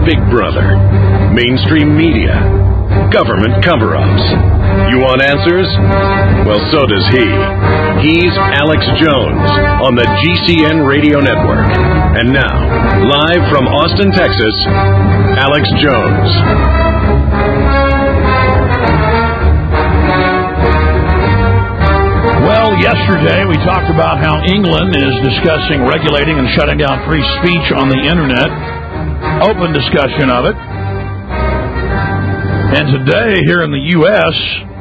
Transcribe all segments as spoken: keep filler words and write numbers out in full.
Big Brother, mainstream media, government cover-ups. You want answers? Well, so does he. He's Alex Jones on the G C N Radio Network. And now, live from Austin, Texas, Alex Jones. Well, yesterday we talked about how England is discussing regulating and shutting down free speech on the Internet. Open discussion of it. And today, here in the U S,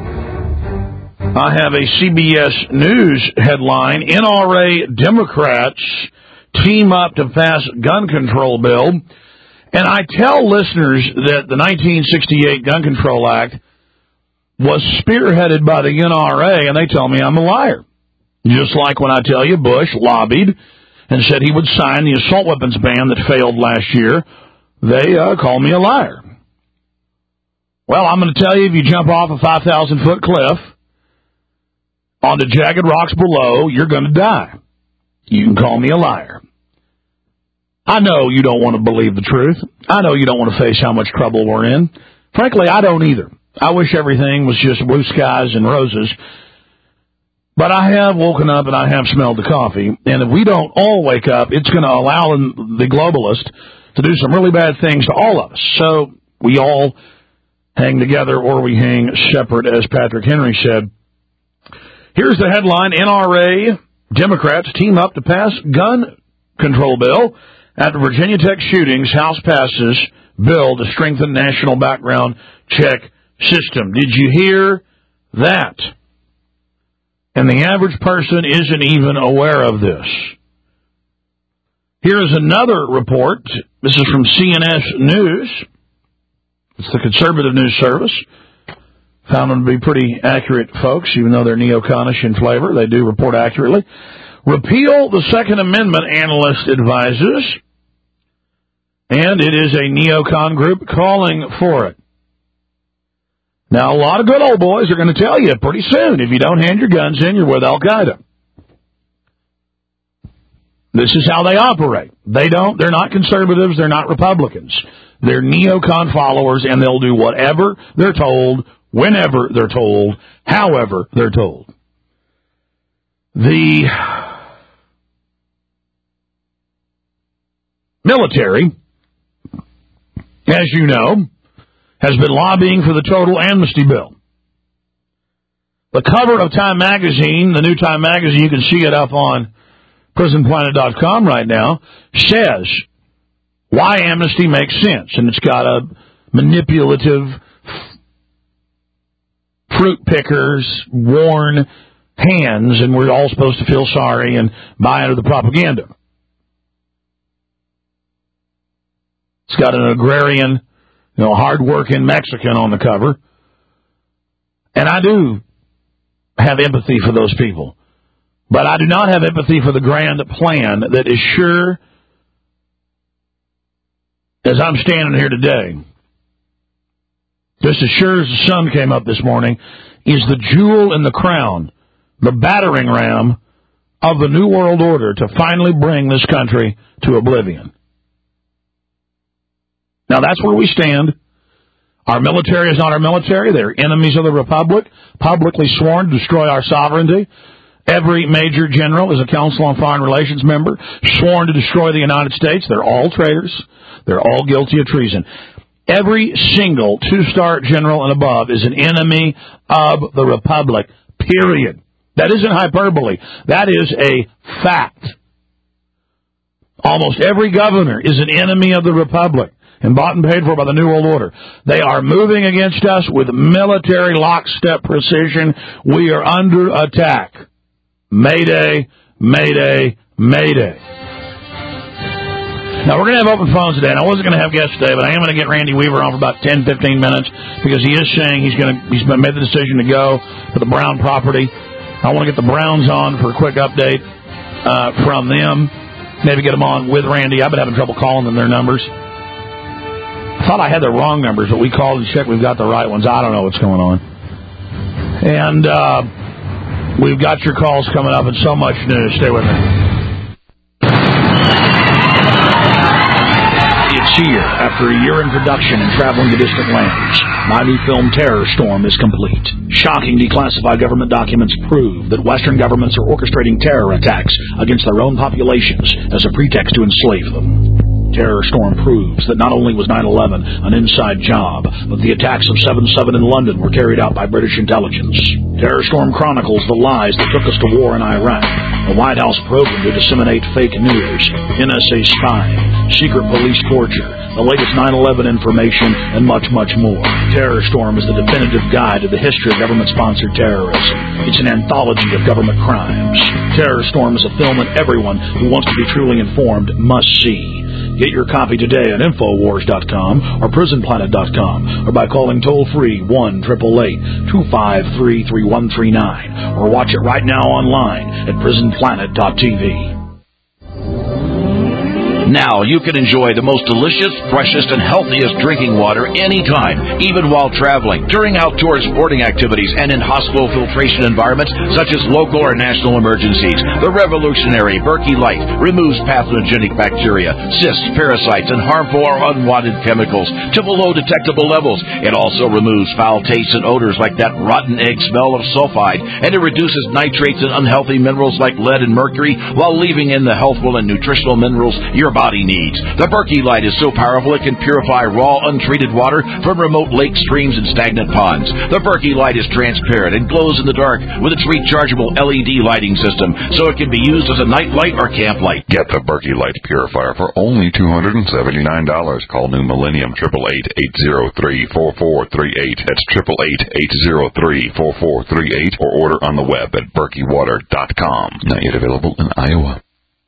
I have a C B S News headline: N R A Democrats team up to pass gun control bill. And I tell listeners that the nineteen sixty-eight Gun Control Act was spearheaded by the N R A, and they tell me I'm a liar. Just like when I tell you Bush lobbied and said he would sign the assault weapons ban that failed last year, they uh, call me a liar. Well, I'm going to tell you, if you jump off a five thousand foot cliff onto jagged rocks below, you're going to die. You can call me a liar. I know you don't want to believe the truth. I know you don't want to face how much trouble we're in. Frankly, I don't either. I wish everything was just blue skies and roses. But I have woken up and I have smelled the coffee. And if we don't all wake up, it's going to allow the globalists to do some really bad things to all of us. So we all hang together or we hang separate, as Patrick Henry said. Here's the headline: N R A Democrats team up to pass gun control bill. After Virginia Tech shootings, House passes bill to strengthen national background check system. Did you hear that? And the average person isn't even aware of this. Here is another report. This is from C N S News. It's the conservative news service. Found them to be pretty accurate folks, even though they're neoconish in flavor. They do report accurately. Repeal the Second Amendment, analyst advises. And it is a neocon group calling for it. Now, a lot of good old boys are going to tell you pretty soon, if you don't hand your guns in, you're with Al-Qaeda. This is how they operate. They don't, they're not conservatives, they're not Republicans. They're neocon followers, and they'll do whatever they're told, whenever they're told, however they're told. The military, as you know, has been lobbying for the total amnesty bill. The cover of Time Magazine, the new Time Magazine, you can see it up on prison planet dot com right now, says why amnesty makes sense. And it's got a manipulative, fruit pickers, worn hands, and we're all supposed to feel sorry and buy into the propaganda. It's got an agrarian, you know, hard-working Mexican on the cover. And I do have empathy for those people. But I do not have empathy for the grand plan that is sure, as I'm standing here today, just as sure as the sun came up this morning, is the jewel in the crown, the battering ram of the New World Order to finally bring this country to oblivion. Now, that's where we stand. Our military is not our military. They're enemies of the Republic, publicly sworn to destroy our sovereignty. Every major general is a Council on Foreign Relations member, sworn to destroy the United States. They're all traitors. They're all guilty of treason. Every single two-star general and above is an enemy of the Republic, period. That isn't hyperbole. That is a fact. Almost every governor is an enemy of the Republic and bought and paid for by the New World Order. They are moving against us with military lockstep precision. We are under attack. Mayday, mayday, mayday. Now, we're going to have open phones today, and I wasn't going to have guests today, but I am going to get Randy Weaver on for about ten, fifteen minutes because he is saying he's going to, he's made the decision to go for the Brown property. I want to get the Browns on for a quick update uh, from them. Maybe get them on with Randy. I've been having trouble calling them their numbers. I thought I had the wrong numbers, but we called and checked. We've got the right ones. I don't know what's going on. And uh, we've got your calls coming up and so much news. Stay with me. It's year, after a year in production and traveling to distant lands, my new film Terror Storm is complete. Shocking declassified government documents prove that Western governments are orchestrating terror attacks against their own populations as a pretext to enslave them. Terror Storm proves that not only was nine eleven an inside job, but the attacks of seven seven in London were carried out by British intelligence. Terror Storm chronicles the lies that took us to war in Iraq, the White House program to disseminate fake news, N S A spying, secret police torture, the latest nine eleven information, and much, much more. Terror Storm is the definitive guide to the history of government-sponsored terrorism. It's an anthology of government crimes. Terror Storm is a film that everyone who wants to be truly informed must see. Get your copy today at Infowars dot com or Prison Planet dot com or by calling toll-free one eight eight eight, two five three, three one three nine or watch it right now online at Prison Planet dot T V. Now you can enjoy the most delicious, freshest, and healthiest drinking water anytime, even while traveling, during outdoor sporting activities, and in hospital filtration environments such as local or national emergencies. The revolutionary Berkey Light removes pathogenic bacteria, cysts, parasites, and harmful or unwanted chemicals to below detectable levels. It also removes foul tastes and odors like that rotten egg smell of sulfide, and it reduces nitrates and unhealthy minerals like lead and mercury while leaving in the healthful and nutritional minerals your body needs. The Berkey Light is so powerful it can purify raw, untreated water from remote lakes, streams, and stagnant ponds. The Berkey Light is transparent and glows in the dark with its rechargeable L E D lighting system, so it can be used as a night light or camp light. Get the Berkey Light Purifier for only two hundred seventy-nine dollars. Call New Millennium, eight eight eight, eight zero three, four four three eight. That's eight eight eight, eight zero three, four four three eight, or order on the web at berkey water dot com. Not yet available in Iowa.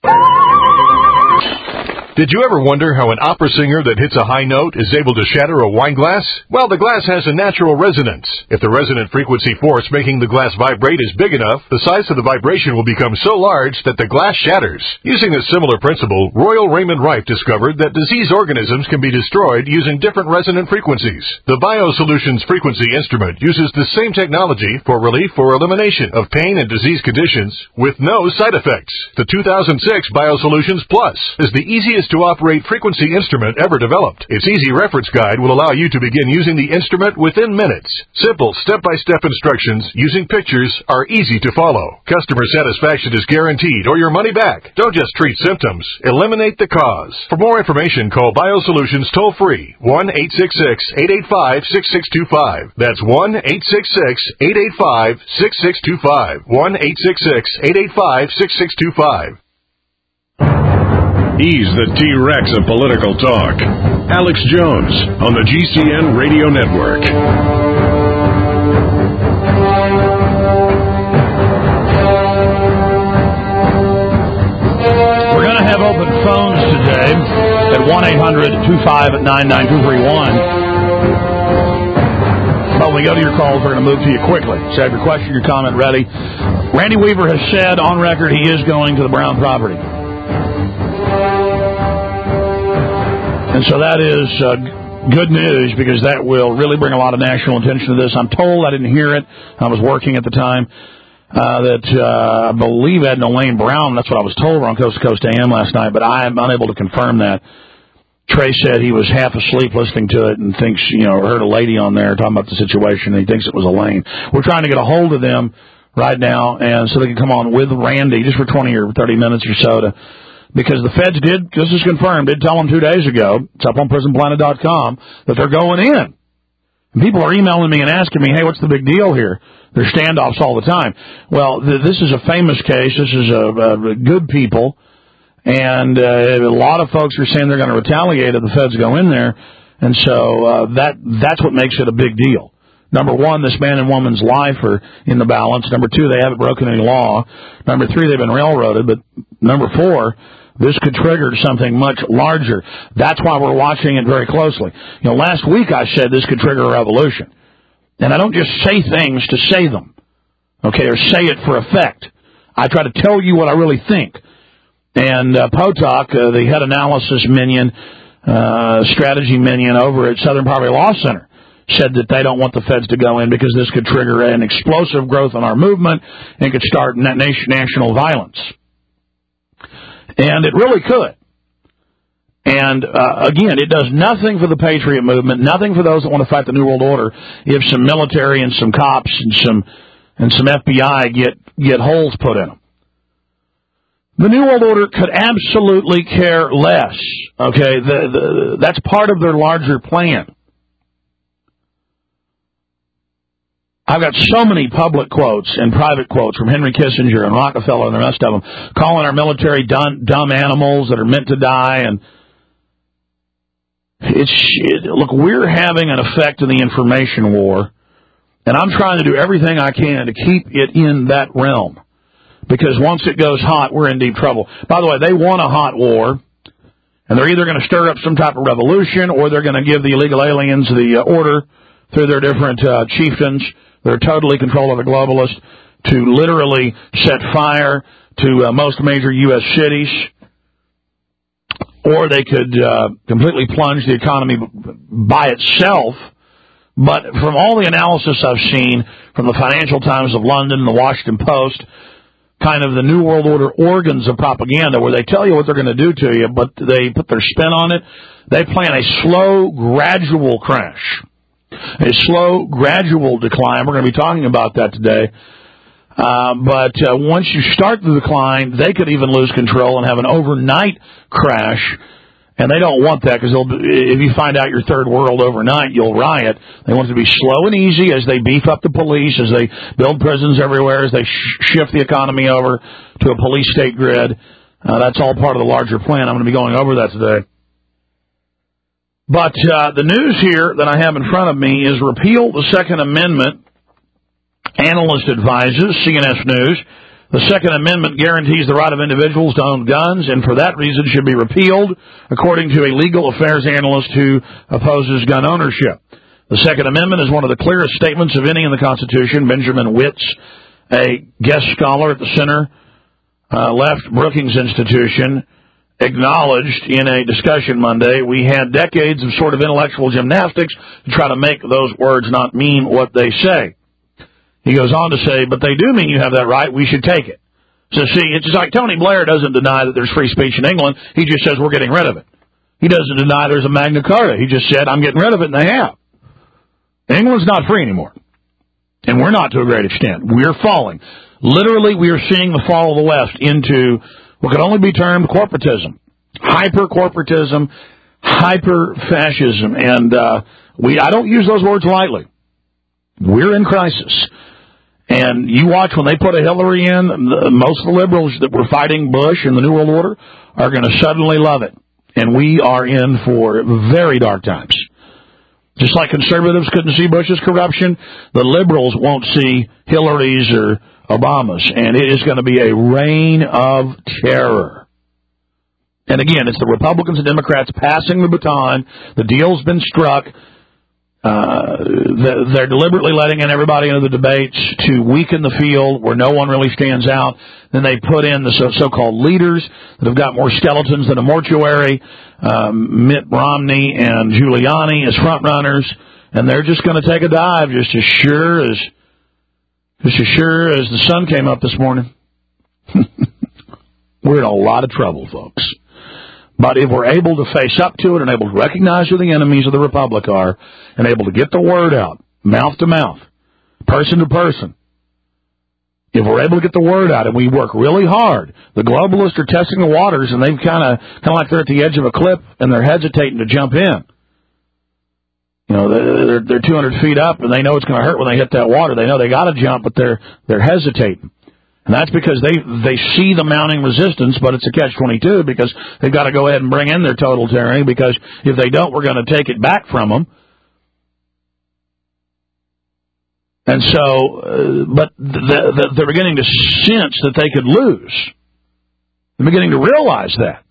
Did you ever wonder how an opera singer that hits a high note is able to shatter a wine glass? Well, the glass has a natural resonance. If the resonant frequency force making the glass vibrate is big enough, the size of the vibration will become so large that the glass shatters. Using a similar principle, Royal Raymond Rife discovered that disease organisms can be destroyed using different resonant frequencies. The BioSolutions frequency instrument uses the same technology for relief or elimination of pain and disease conditions with no side effects. The two thousand six BioSolutions Plus is the easiest to operate frequency instrument ever developed. Its easy reference guide will allow you to begin using the instrument within minutes. Simple step-by-step instructions using pictures are easy to follow. Customer satisfaction is guaranteed or your money back. Don't just treat symptoms, eliminate the cause. For more information, call BioSolutions toll-free, one eight six six, eight eight five, six six two five. That's one eight six six, eight eight five, six six two five. one eight six six, eight eight five, six six two five. He's the T-Rex of political talk. Alex Jones on the G C N Radio Network. We're going to have open phones today at one eight hundred, two five nine nine two three one. But when we go to your calls, we're going to move to you quickly. So have your question, your comment ready. Randy Weaver has said on record he is going to the Brown property. And so that is uh, good news because that will really bring a lot of national attention to this. I'm told, I didn't hear it, I was working at the time, uh, that uh, I believe Ed and Elaine Brown, that's what I was told on Coast to Coast A M last night, but I am unable to confirm that. Trey said he was half asleep listening to it and thinks, you know, heard a lady on there talking about the situation, and he thinks it was Elaine. We're trying to get a hold of them right now, and so they can come on with Randy just for twenty or thirty minutes or so to... Because the feds did, this is confirmed, did tell them two days ago, it's up on prison planet dot com, that they're going in. And people are emailing me and asking me, hey, what's the big deal here? There's standoffs all the time. Well, th- this is a famous case. This is a, a good people. And uh, a lot of folks are saying they're going to retaliate if the feds go in there. And so uh, that that's what makes it a big deal. Number one, this man and woman's life are in the balance. Number two, they haven't broken any law. Number three, they've been railroaded. But number four, this could trigger something much larger. That's why we're watching it very closely. You know, last week I said this could trigger a revolution. And I don't just say things to say them, okay, or say it for effect. I try to tell you what I really think. And uh, Potok, uh, the head analysis minion, uh, strategy minion over at Southern Poverty Law Center, said that they don't want the feds to go in because this could trigger an explosive growth in our movement and could start national violence. And it really could. And, uh, again, it does nothing for the Patriot movement, nothing for those that want to fight the New World Order if some military and some cops and some and some F B I get, get holes put in them. The New World Order could absolutely care less, okay? The, the, that's part of their larger plan. I've got so many public quotes and private quotes from Henry Kissinger and Rockefeller and the rest of them calling our military dumb, dumb animals that are meant to die. And it's it, look, we're having an effect in the information war, and I'm trying to do everything I can to keep it in that realm, because once it goes hot, we're in deep trouble. By the way, they want a hot war, and they're either going to stir up some type of revolution or they're going to give the illegal aliens the uh, order through their different uh, chieftains. They're totally controlled by the globalists to literally set fire to uh, most major U S cities, or they could uh, completely plunge the economy by itself. But from all the analysis I've seen from the Financial Times of London, the Washington Post, kind of the New World Order organs of propaganda where they tell you what they're going to do to you, but they put their spin on it, they plan a slow, gradual crash. A slow, gradual decline. We're going to be talking about that today. Uh, but uh, once you start the decline, they could even lose control and have an overnight crash. And they don't want that, because if you find out you're third world overnight, you'll riot. They want it to be slow and easy as they beef up the police, as they build prisons everywhere, as they sh- shift the economy over to a police state grid. Uh, that's all part of the larger plan. I'm going to be going over that today. But uh, the news here that I have in front of me is repeal the Second Amendment. Analyst advises, C N S News, the Second Amendment guarantees the right of individuals to own guns, and for that reason should be repealed, according to a legal affairs analyst who opposes gun ownership. The Second Amendment is one of the clearest statements of any in the Constitution. Benjamin Witz, a guest scholar at the center uh, left Brookings Institution, acknowledged in a discussion Monday, we had decades of sort of intellectual gymnastics to try to make those words not mean what they say. He goes on to say, but they do mean you have that right, we should take it. So see, it's just like Tony Blair doesn't deny that there's free speech in England, he just says we're getting rid of it. He doesn't deny there's a Magna Carta, he just said I'm getting rid of it, and they have. England's not free anymore. And we're not to a great extent. We're falling. Literally, we are seeing the fall of the West into what can only be termed corporatism, hyper-corporatism, hyper-fascism, and uh, we I don't use those words lightly. We're in crisis. And you watch when they put a Hillary in, the, most of the liberals that were fighting Bush and the New World Order are going to suddenly love it. And we are in for very dark times. Just like conservatives couldn't see Bush's corruption, the liberals won't see Hillary's or Obama's, and it is going to be a reign of terror. And again, it's the Republicans and Democrats passing the baton. The deal's been struck. Uh, they're deliberately letting in everybody into the debates to weaken the field where no one really stands out. Then they put in the so-called leaders that have got more skeletons than a mortuary, um, Mitt Romney and Giuliani as front runners, and they're just going to take a dive just as sure as just as sure as the sun came up this morning. We're in a lot of trouble, folks. But if we're able to face up to it and able to recognize who the enemies of the Republic are and able to get the word out, mouth to mouth, person to person, if we're able to get the word out and we work really hard, the globalists are testing the waters and they've kind of kind of like they're at the edge of a cliff and they're hesitating to jump in. You know, they're, they're two hundred feet up and they know it's going to hurt when they hit that water. They know they got to jump, but they're they're hesitating. And that's because they they see the mounting resistance, but it's a catch twenty-two because they've got to go ahead and bring in their total tyranny, because if they don't, we're going to take it back from them. And so, uh, but the, the, they're beginning to sense that they could lose. They're beginning to realize that.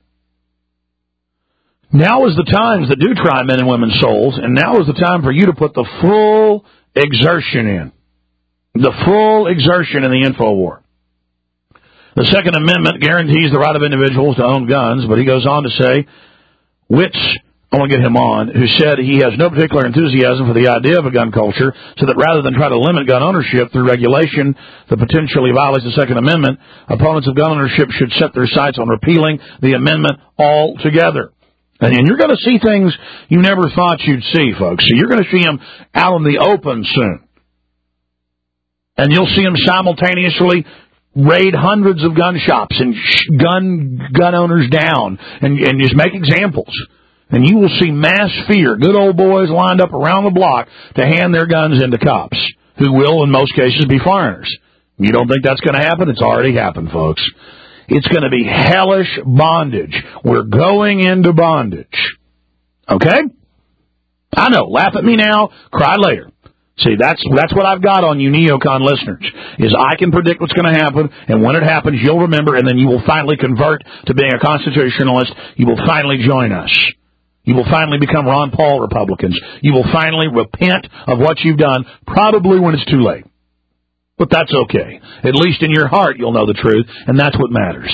Now is the times that do try men and women's souls, and now is the time for you to put the full exertion in. The full exertion in the info war. The Second Amendment guarantees the right of individuals to own guns, but he goes on to say, Witz, I want to get him on, who said he has no particular enthusiasm for the idea of a gun culture, so that rather than try to limit gun ownership through regulation that potentially violates the Second Amendment, opponents of gun ownership should set their sights on repealing the amendment altogether. And you're going to see things you never thought you'd see, folks. So you're going to see them out in the open soon. And you'll see them simultaneously raid hundreds of gun shops and gun gun owners down and, and just make examples. And you will see mass fear, good old boys lined up around the block to hand their guns into cops, who will, in most cases, be foreigners. You don't think that's going to happen? It's already happened, folks. It's going to be hellish bondage. We're going into bondage. Okay? I know. Laugh at me now, cry later. See, that's that's what I've got on you neocon listeners, is I can predict what's going to happen, and when it happens, you'll remember, and then you will finally convert to being a constitutionalist. You will finally join us. You will finally become Ron Paul Republicans. You will finally repent of what you've done, probably when it's too late. But that's okay. At least in your heart, you'll know the truth, and that's what matters.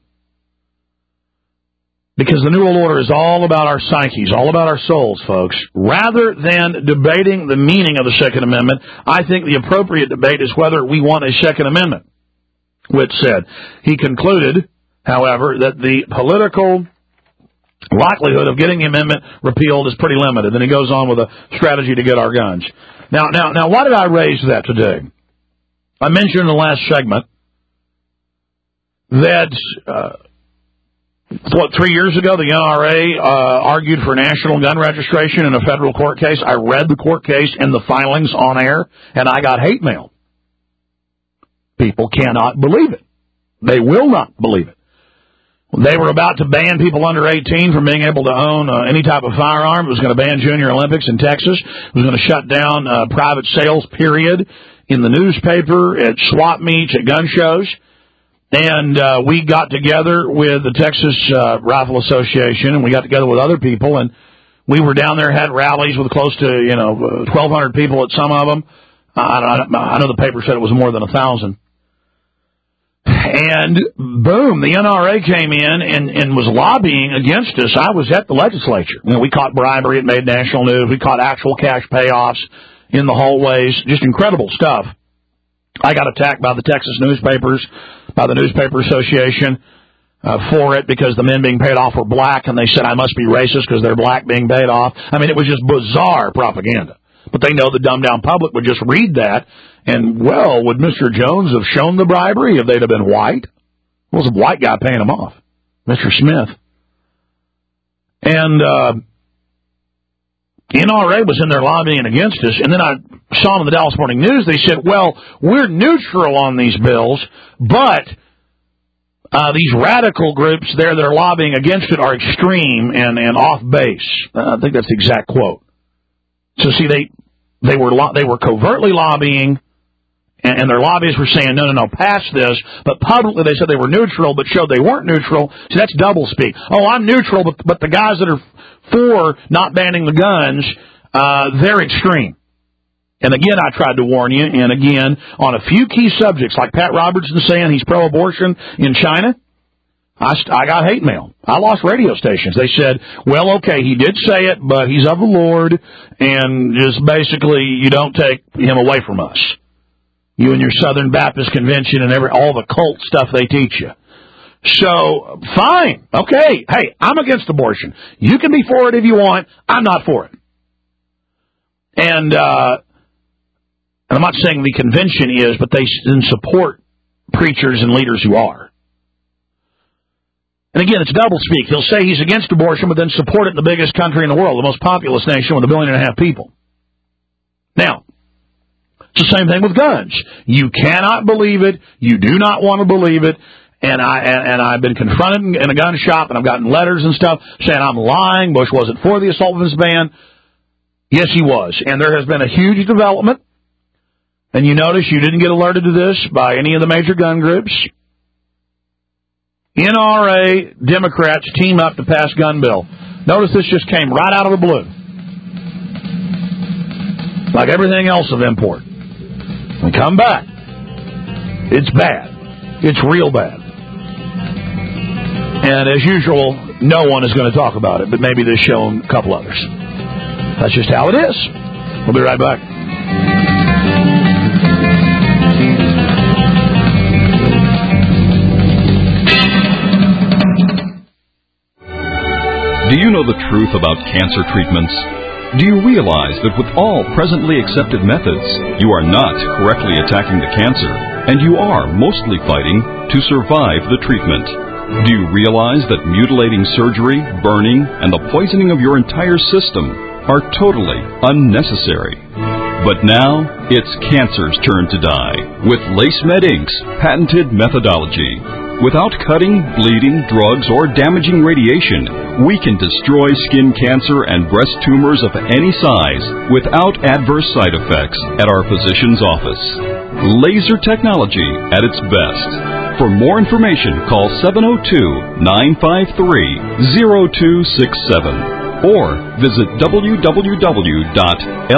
Because the New World Order is all about our psyches, all about our souls, folks. Rather than debating the meaning of the Second Amendment, I think the appropriate debate is whether we want a Second Amendment. Witt said. He concluded, however, that the political likelihood of getting the amendment repealed is pretty limited. Then he goes on with a strategy to get our guns. Now, now, now, why did I raise that today? I mentioned in the last segment that, uh, what, three years ago, the N R A uh, argued for national gun registration in a federal court case. I read the court case and the filings on air, and I got hate mail. People cannot believe it. They will not believe it. They were about to ban people under eighteen from being able to own uh, any type of firearm. It was going to ban Junior Olympics in Texas. It was going to shut down uh, private sales, period, in the newspaper, at swap meets, at gun shows. And uh, we got together with the Texas uh, Rifle Association, and we got together with other people, and we were down there, had rallies with close to, you know, twelve hundred people at some of them. I, I, I know the paper said it was more than one thousand. And boom, the N R A came in and, and was lobbying against us. I was at the legislature. You know, we caught bribery. It made national news. We caught actual cash payoffs in the hallways. Just incredible stuff. I got attacked by the Texas newspapers, by the Newspaper Association, uh, for it because the men being paid off were black, and they said I must be racist because they're black being paid off. I mean, it was just bizarre propaganda. But they know the dumbed-down public would just read that, and, well, would Mister Jones have shown the bribery if they'd have been white? It was a white guy paying him off, Mister Smith. And uh, N R A was in there lobbying against us, and then I saw in the Dallas Morning News, they said, well, we're neutral on these bills, but uh, these radical groups there that are lobbying against it are extreme and, and off base. Uh, I think that's the exact quote. So, see, they they were lo- they were covertly lobbying, and, and their lobbyists were saying, no, no, no, pass this. But publicly they said they were neutral, but showed they weren't neutral. See, that's doublespeak. Oh, I'm neutral, but, but the guys that are for not banning the guns, uh, they're extreme. And again, I tried to warn you, and again, on a few key subjects, like Pat Robertson saying he's pro-abortion in China, I, I got hate mail. I lost radio stations. They said, well, okay, he did say it, but he's of the Lord, and just basically you don't take him away from us. You and your Southern Baptist Convention and every all the cult stuff they teach you. So, fine. Okay. Hey, I'm against abortion. You can be for it if you want. I'm not for it. And, uh, and I'm not saying the convention is, but they then support preachers and leaders who are. And again, it's doublespeak. He'll say he's against abortion, but then support it in the biggest country in the world, the most populous nation with a billion and a half people. Now, it's the same thing with guns. You cannot believe it. You do not want to believe it. And, I, and, and I've been confronted in a gun shop, and I've gotten letters and stuff saying I'm lying. Bush wasn't for the assault weapons ban. Yes, he was. And there has been a huge development. And you notice you didn't get alerted to this by any of the major gun groups. N R A Democrats team up to pass gun bill. Notice this just came right out of the blue. Like everything else of import. We come back. It's bad. It's real bad. And as usual, no one is going to talk about it, but maybe this show and a couple others. That's just how it is. We'll be right back. Do you know the truth about cancer treatments? Do you realize that with all presently accepted methods, you are not correctly attacking the cancer, and you are mostly fighting to survive the treatment? Do you realize that mutilating surgery, burning, and the poisoning of your entire system are totally unnecessary? But now, it's cancer's turn to die with LaceMed Incorporated's patented methodology. Without cutting, bleeding, drugs, or damaging radiation, we can destroy skin cancer and breast tumors of any size without adverse side effects at our physician's office. Laser technology at its best. For more information, call seven oh two, nine five three, oh two six seven or visit w w w dot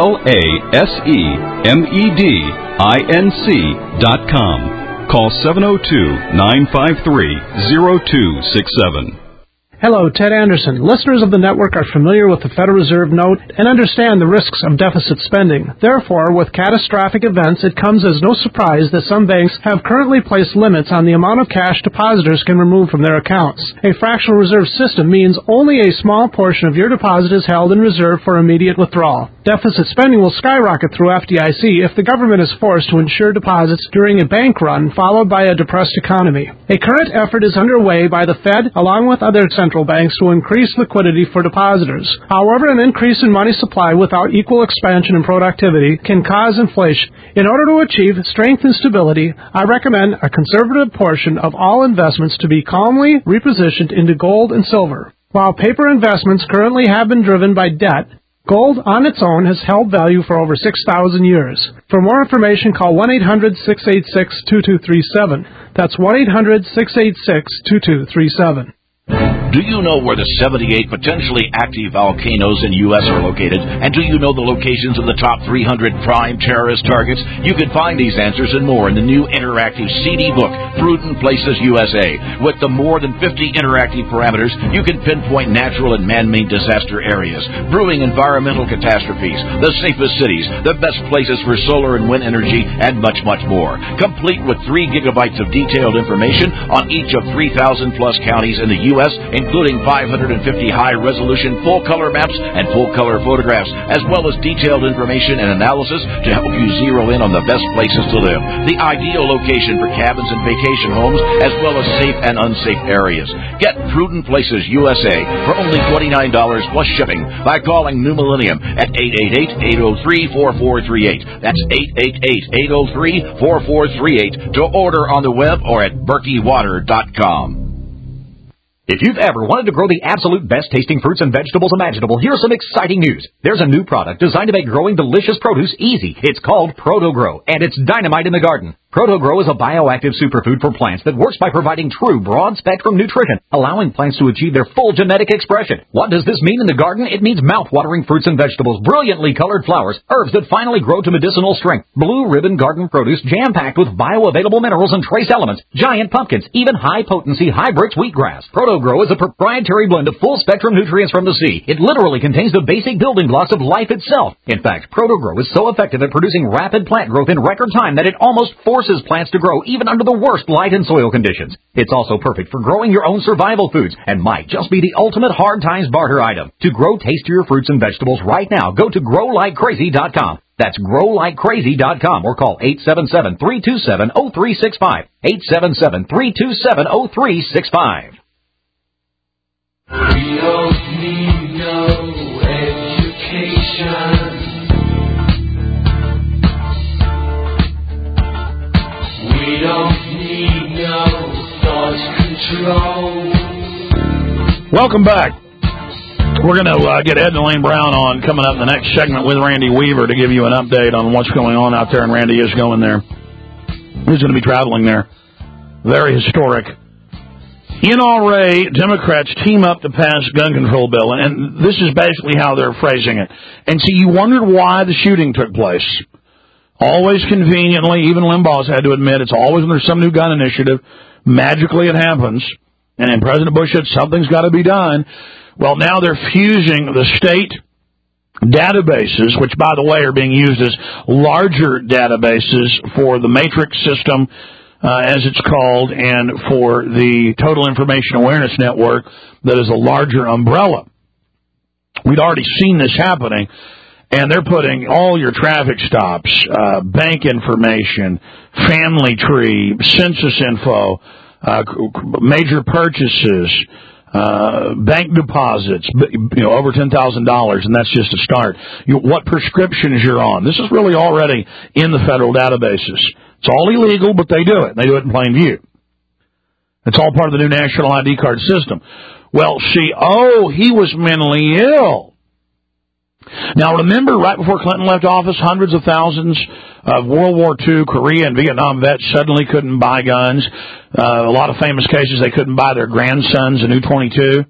lasemedinc dot com. Call seven oh two, nine five three, oh two six seven. Hello, Ted Anderson. Listeners of the network are familiar with the Federal Reserve note and understand the risks of deficit spending. Therefore, with catastrophic events, it comes as no surprise that some banks have currently placed limits on the amount of cash depositors can remove from their accounts. A fractional reserve system means only a small portion of your deposit is held in reserve for immediate withdrawal. Deficit spending will skyrocket through F D I C if the government is forced to insure deposits during a bank run followed by a depressed economy. A current effort is underway by the Fed along with other central banks to increase liquidity for depositors. However, an increase in money supply without equal expansion and productivity can cause inflation. In order to achieve strength and stability, I recommend a conservative portion of all investments to be calmly repositioned into gold and silver. While paper investments currently have been driven by debt, gold on its own has held value for over six thousand years. For more information, call one eight hundred, six eight six, two two three seven. That's one eight hundred, six eight six, two two three seven. Do you know where the seventy-eight potentially active volcanoes in the U S are located? And do you know the locations of the top three hundred prime terrorist targets? You can find these answers and more in the new interactive C D book, Prudent Places U S A. With the more than fifty interactive parameters, you can pinpoint natural and man-made disaster areas, brewing environmental catastrophes, the safest cities, the best places for solar and wind energy, and much, much more. Complete with three gigabytes of detailed information on each of three thousand plus counties in the U S, including five hundred fifty high-resolution full-color maps and full-color photographs, as well as detailed information and analysis to help you zero in on the best places to live, the ideal location for cabins and vacation homes, as well as safe and unsafe areas. Get Prudent Places U S A for only twenty-nine dollars plus shipping by calling New Millennium at eight eight eight, eight oh three, four four three eight. That's eight eight eight, eight oh three, four four three eight to order on the web or at berkey water dot com. If you've ever wanted to grow the absolute best-tasting fruits and vegetables imaginable, here's some exciting news. There's a new product designed to make growing delicious produce easy. It's called ProtoGrow, and it's dynamite in the garden. ProtoGrow is a bioactive superfood for plants that works by providing true broad-spectrum nutrition, allowing plants to achieve their full genetic expression. What does this mean in the garden? It means mouth-watering fruits and vegetables, brilliantly colored flowers, herbs that finally grow to medicinal strength, blue ribbon garden produce jam-packed with bioavailable minerals and trace elements, giant pumpkins, even high-potency hybrids wheatgrass. ProtoGrow is a proprietary blend of full-spectrum nutrients from the sea. It literally contains the basic building blocks of life itself. In fact, ProtoGrow is so effective at producing rapid plant growth in record time that it almost forces plants to grow even under the worst light and soil conditions. It's also perfect for growing your own survival foods and might just be the ultimate hard times barter item. To grow tastier fruits and vegetables right now, go to grow like crazy dot com. That's grow like crazy dot com or call eight seven seven, three two seven, zero three six five. eight seven seven, three two seven, zero three six five. We don't need no education. We don't need no thought control. Welcome back. We're going to uh, get Ed and Elaine Brown on coming up in the next segment with Randy Weaver to give you an update on what's going on out there, and Randy is going there. He's going to be traveling there. Very historic. N R A Democrats team up to pass gun control bill, and this is basically how they're phrasing it. And see, you wondered why the shooting took place. Always conveniently, even Limbaugh's had to admit, it's always when there's some new gun initiative, magically it happens. And President Bush said something's got to be done. Well, now they're fusing the state databases, which, by the way, are being used as larger databases for the Matrix system, uh, as it's called, and for the Total Information Awareness Network that is a larger umbrella. We'd already seen this happening, and they're putting all your traffic stops, uh, bank information, family tree, census info, uh, major purchases, uh, bank deposits, you know, over ten thousand dollars, and that's just a start. You, what prescriptions you're on. This is really already in the federal databases. It's all illegal, but they do it. They do it in plain view. It's all part of the new national I D card system. Well, see, oh, he was mentally ill. Now, remember, right before Clinton left office, hundreds of thousands of World War Two, Korea, and Vietnam vets suddenly couldn't buy guns. Uh, a lot of famous cases, they couldn't buy their grandsons a new twenty-two.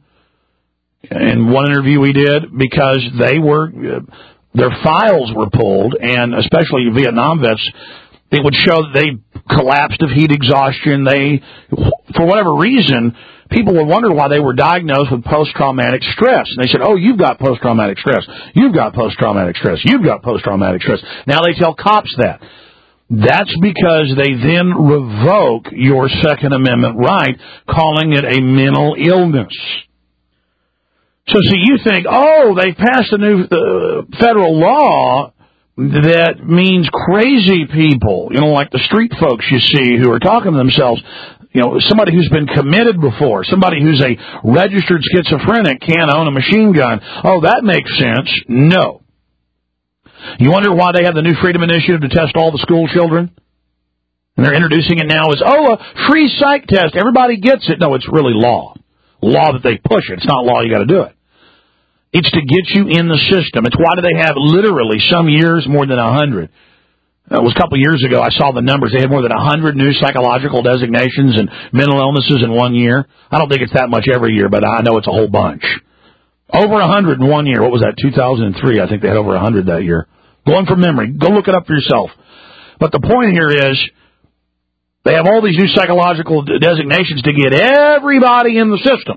In one interview we did, because they were, uh, their files were pulled, and especially Vietnam vets, it would show that they collapsed of heat exhaustion. They, for whatever reason, people would wonder why they were diagnosed with post-traumatic stress. And they said, oh, you've got post-traumatic stress. You've got post-traumatic stress. You've got post-traumatic stress. Now they tell cops that. That's because they then revoke your Second Amendment right, calling it a mental illness. So, see, you think, oh, they passed a new uh, federal law that means crazy people, you know, like the street folks you see who are talking to themselves. You know, somebody who's been committed before, somebody who's a registered schizophrenic can't own a machine gun. Oh, that makes sense. No. You wonder why they have the new Freedom Initiative to test all the school children? And they're introducing it now as, oh, a free psych test. Everybody gets it. No, it's really law. Law that they push it. It's not law. You got to do it. It's to get you in the system. It's why do they have literally some years more than a hundred. It was a couple of years ago, I saw the numbers. They had more than one hundred new psychological designations and mental illnesses in one year. I don't think it's that much every year, but I know it's a whole bunch. Over one hundred in one year. What was that, two thousand three? I think they had over one hundred that year. Going from memory. Go look it up for yourself. But the point here is they have all these new psychological designations to get everybody in the system.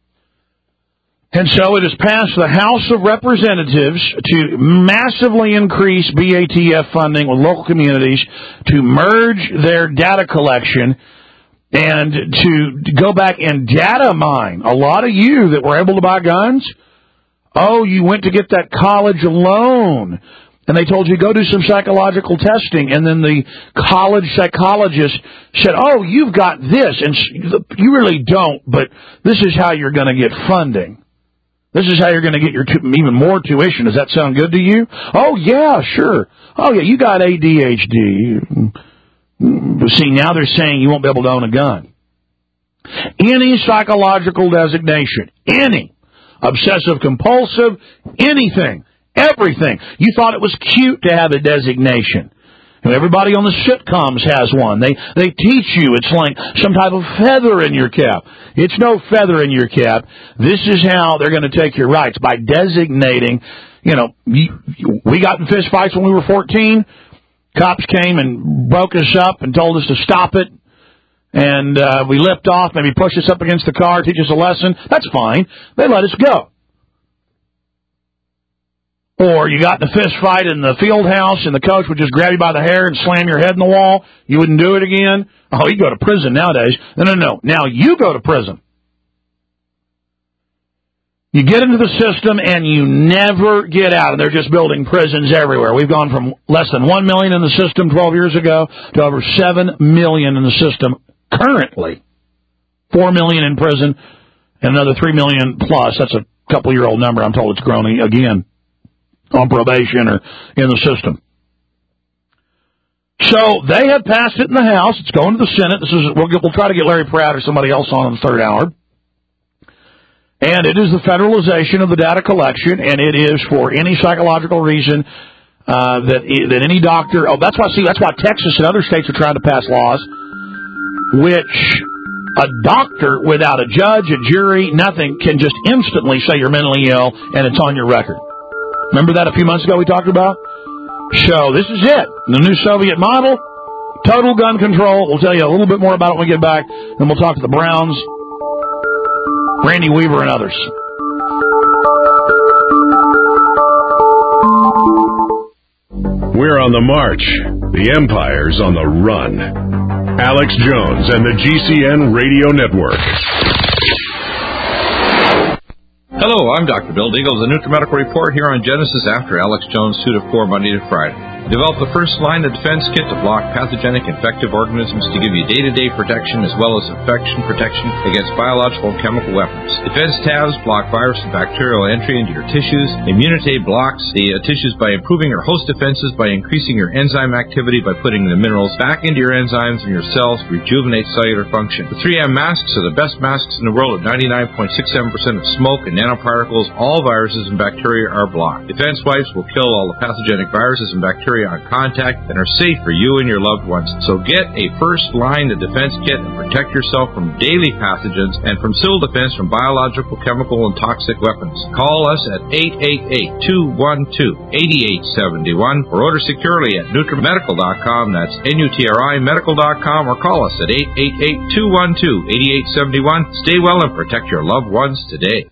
And so it has passed the House of Representatives to massively increase B A T F funding with local communities, to merge their data collection, and to go back and data mine. A lot of you that were able to buy guns, oh, you went to get that college loan, and they told you go do some psychological testing, and then the college psychologist said, oh, you've got this, and you really don't, but this is how you're going to get funding. This is how you're going to get your tu- even more tuition. Does that sound good to you? Oh, yeah, sure. Oh, yeah, you got A D H D. See, now they're saying you won't be able to own a gun. Any psychological designation, any, obsessive compulsive, anything, everything. You thought it was cute to have a designation. Everybody on the sitcoms has one. They they teach you it's like some type of feather in your cap. It's no feather in your cap. This is how they're going to take your rights, by designating, you know, we got in fist fights when we were fourteen. Cops came and broke us up and told us to stop it. And uh, we lipped off, maybe pushed us up against the car, teach us a lesson. That's fine. They let us go. Or you got in a fist fight in the field house and the coach would just grab you by the hair and slam your head in the wall. You wouldn't do it again. Oh, you go to prison nowadays. No, no, no. Now you go to prison. You get into the system and you never get out. And they're just building prisons everywhere. We've gone from less than one million in the system twelve years ago to over seven million in the system currently. four million in prison and another three million plus. That's a couple-year-old number. I'm told it's grown again. On probation or in the system. So they have passed it in the House. It's going to the Senate. This is we'll, get, we'll try to get Larry Pratt or somebody else on in the third hour. And it is the federalization of the data collection, and it is for any psychological reason uh, that that any doctor. Oh, that's why. See, that's why Texas and other states are trying to pass laws, which a doctor without a judge, a jury, nothing can just instantly say you're mentally ill, and it's on your record. Remember that a few months ago we talked about? So this is it. The new Soviet model, total gun control. We'll tell you a little bit more about it when we get back. Then we'll talk to the Browns, Randy Weaver, and others. We're on the march. The Empire's on the run. Alex Jones and the G C N Radio Network. Hello, Hello, I'm Doctor Bill Deagle with the NutriMedical Report here on Genesis after Alex Jones two to four Monday to Friday. Develop the first line of defense kit to block pathogenic infective organisms to give you day-to-day protection as well as infection protection against biological and chemical weapons. Defense tabs block virus and bacterial entry into your tissues. Immunity blocks the uh, tissues by improving your host defenses by increasing your enzyme activity by putting the minerals back into your enzymes and your cells to rejuvenate cellular function. The three M masks are the best masks in the world at ninety-nine point six seven percent of smoke and nanoparticles. All viruses and bacteria are blocked. Defense wipes will kill all the pathogenic viruses and bacteria on contact and are safe for you and your loved ones. So get a first line of defense kit and protect yourself from daily pathogens and from civil defense from biological, chemical, and toxic weapons. Call us at eight eight eight, two one two, eight eight seven one or order securely at NutriMedical dot com. That's N U T R I medical dot com or call us at eight eight eight, two one two, eight eight seven one. Stay well and protect your loved ones today.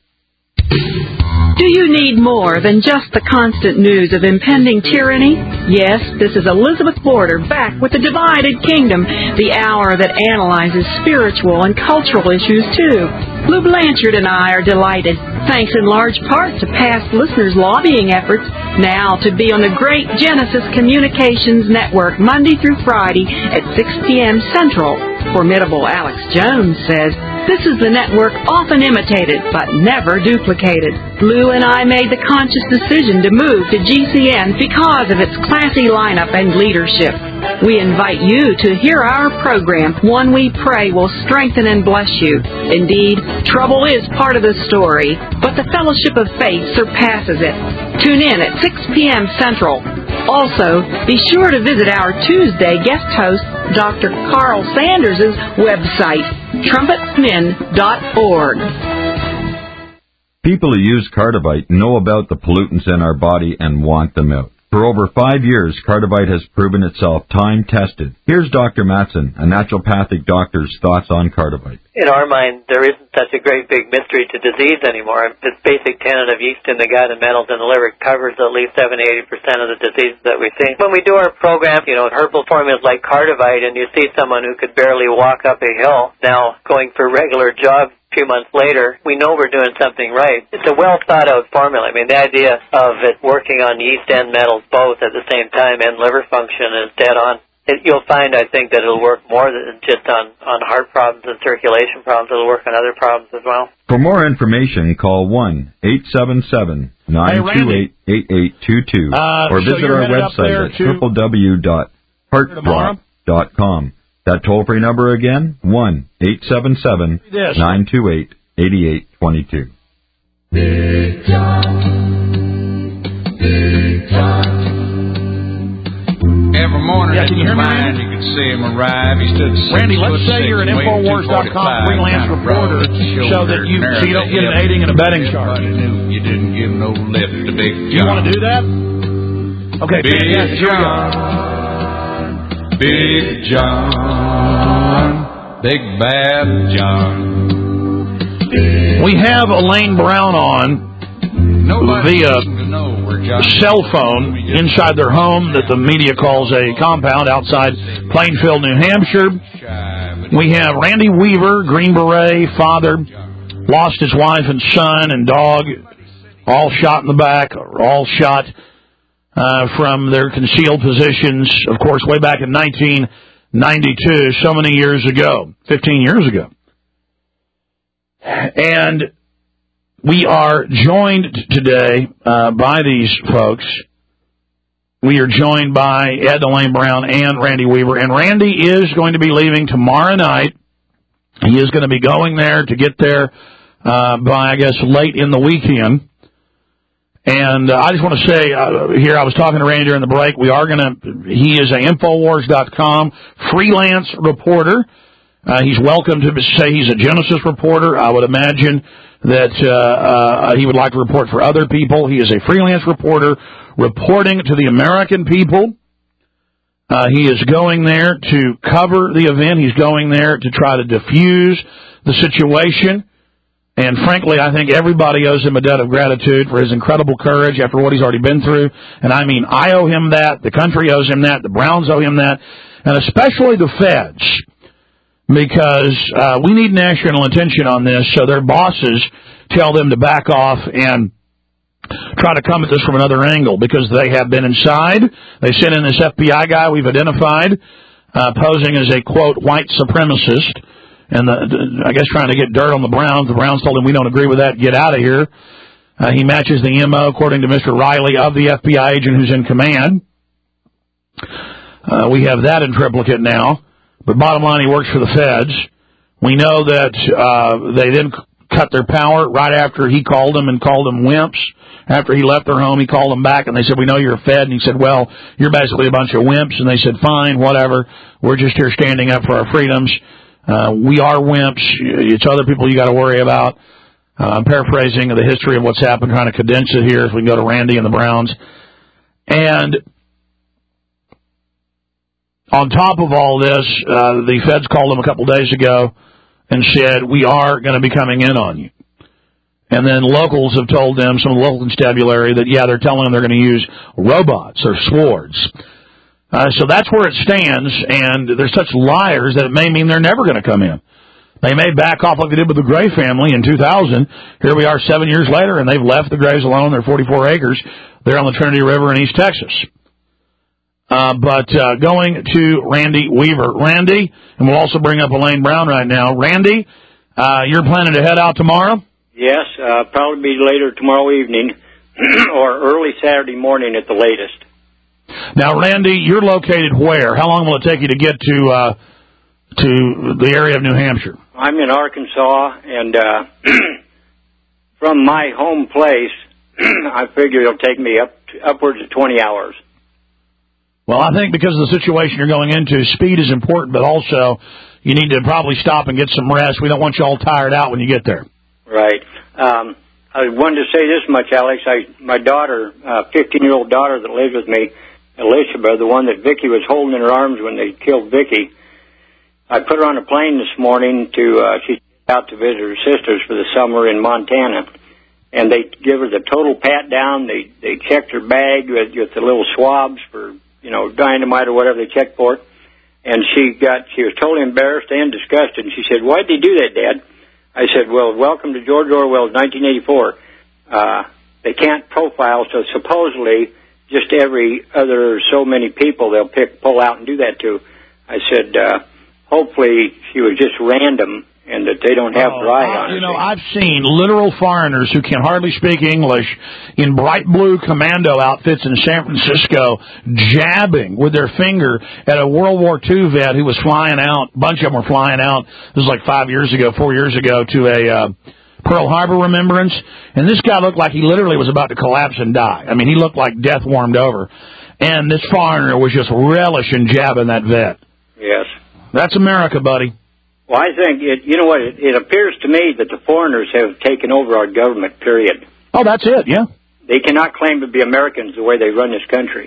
Do you need more than just the constant news of impending tyranny? Yes, this is Elizabeth Border back with The Divided Kingdom, the hour that analyzes spiritual and cultural issues too. Lou Blanchard and I are delighted, thanks in large part to past listeners' lobbying efforts, now to be on the great Genesis Communications Network Monday through Friday at six p.m. Central. Formidable Alex Jones says, this is the network often imitated but never duplicated. Lou and I made the conscious decision to move to G C N because of its classy lineup and leadership. We invite you to hear our program, one we pray will strengthen and bless you. Indeed, trouble is part of the story, but the fellowship of faith surpasses it. Tune in at six p.m. Central. Also, be sure to visit our Tuesday guest host, Doctor Carl Sanders' website, trumpet men dot org. People who use Cardivite know about the pollutants in our body and want them out. For over five years, Cardivite has proven itself time-tested. Here's Doctor Matson, a naturopathic doctor's thoughts on Cardivite. In our mind, there isn't such a great big mystery to disease anymore. This basic tenet of yeast in the gut and metals in the liver covers at least seventy to eighty percent of the diseases that we see. When we do our program, you know, herbal formulas like Cardivite, and you see someone who could barely walk up a hill now going for regular jogs a few months later, we know we're doing something right. It's a well-thought-out formula. I mean, the idea of it working on yeast and metals both at the same time and liver function is dead on. It, you'll find, I think, that it'll work more than just on, on heart problems and circulation problems. It'll work on other problems as well. For more information, call one eight seven seven, nine two eight, eight eight two two uh, or visit so our website at w w w dot heart drop dot com. That toll-free number again, one eight seven seven, nine two eight, eight eight two two. Big John, Big John. Every morning yeah, in your mind you could see him arrive. He stood six Randy, let's foot say six, you're an Infowars dot com freelance reporter so that you, so you don't get an aiding and abetting charge. You didn't give no lift to Big John. You want to do that? Okay, Big fantastic. John. Big John, Big Bad John. We have Elaine Brown on Nobody via to know where John cell phone inside their home that the media calls a compound outside Plainfield, New Hampshire. We have Randy Weaver, Green Beret, father, lost his wife and son and dog, all shot in the back, all shot Uh, from their concealed positions, of course, way back in nineteen ninety-two, so many years ago, fifteen years ago. And we are joined today uh, by these folks. We are joined by Ed Elaine Brown and Randy Weaver. And Randy is going to be leaving tomorrow night. He is going to be going there to get there uh, by, I guess, late in the weekend. And uh, I just want to say uh, here, I was talking to Randy during the break. We are going to, he is a Infowars dot com freelance reporter. Uh, he's welcome to say he's a Genesis reporter. I would imagine that uh, uh, he would like to report for other people. He is a freelance reporter reporting to the American people. Uh, he is going there to cover the event. He's going there to try to diffuse the situation. And frankly, I think everybody owes him a debt of gratitude for his incredible courage after what he's already been through. And I mean, I owe him that. The country owes him that. The Browns owe him that. And especially the feds. Because uh, we need national attention on this so their bosses tell them to back off and try to come at this from another angle, because they have been inside. They sent in this F B I guy we've identified, uh, posing as a, quote, white supremacist, and the, the, I guess trying to get dirt on the Browns. The Browns told him, we don't agree with that, get out of here. Uh, he matches the M O, according to Mister Riley, of the F B I agent who's in command. Uh, we have that in triplicate now. But bottom line, he works for the feds. We know that uh, they then cut their power right after he called them and called them wimps. After he left their home, he called them back, and they said, we know you're a Fed. And he said, well, you're basically a bunch of wimps. And they said, fine, whatever. We're just here standing up for our freedoms. Uh, we are wimps. It's other people you got to worry about. Uh, I'm paraphrasing the history of what's happened, trying to condense it here so we can go to Randy and the Browns. And on top of all this, uh, the feds called them a couple days ago and said, we are going to be coming in on you. And then locals have told them, some of the local constabulary, that, yeah, they're telling them they're going to use robots or swords. Uh, so that's where it stands, and they're such liars that it may mean they're never going to come in. They may back off like they did with the Gray family in two thousand. Here we are seven years later, and they've left the Grays alone. They're forty-four acres. They're on the Trinity River in East Texas. Uh, but uh, going to Randy Weaver. Randy, and we'll also bring up Elaine Brown right now. Randy, uh, you're planning to head out tomorrow? Yes, uh, probably be later tomorrow evening or early Saturday morning at the latest. Now, Randy, you're located where? How long will it take you to get to uh, to the area of New Hampshire? I'm in Arkansas, and uh, from my home place, I figure it'll take me up to, upwards of twenty hours. Well, I think because of the situation you're going into, speed is important, but also you need to probably stop and get some rest. We don't want you all tired out when you get there. Right. Um, I wanted to say this much, Alex. I, my daughter, uh, fifteen-year-old daughter that lives with me, Elishaba, the one that Vicky was holding in her arms when they killed Vicky, I put her on a plane this morning to, uh, she's out to visit her sisters for the summer in Montana. And they give her the total pat down. They, they checked her bag with, with the little swabs for, you know, dynamite or whatever they checked for it. And she got, she was totally embarrassed and disgusted. And she said, why'd they do that, Dad? I said, well, welcome to George Orwell's nineteen eighty-four. Uh, they can't profile, so supposedly just every other so many people they'll pick, pull out and do that to. I said, uh, hopefully she was just random and that they don't have oh, dry uh, on her. You know, I've seen literal foreigners who can hardly speak English in bright blue commando outfits in San Francisco jabbing with their finger at a World War Two vet who was flying out. A bunch of them were flying out. This was like five years ago, four years ago, to a uh, Pearl Harbor remembrance. And this guy looked like he literally was about to collapse and die. I mean, he looked like death warmed over. And this foreigner was just relishing jabbing that vet. Yes. That's America, buddy. Well, I think, it, you know what, it, it appears to me that the foreigners have taken over our government, period. Oh, that's it, yeah. They cannot claim to be Americans the way they run this country.